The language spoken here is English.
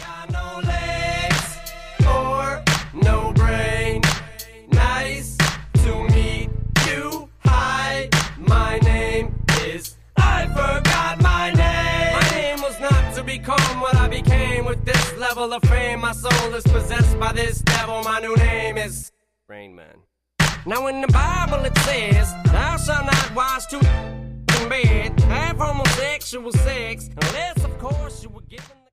got no legs or no brain. Nice to meet you. Hi, my name is. I forgot my name. My name was not to become what I became. With this level of fame, my soul is possessed by this devil. My new name is Rain Man. Now in the Bible it says, thou shalt not watch two in bed, have homosexual sex, unless of course you were given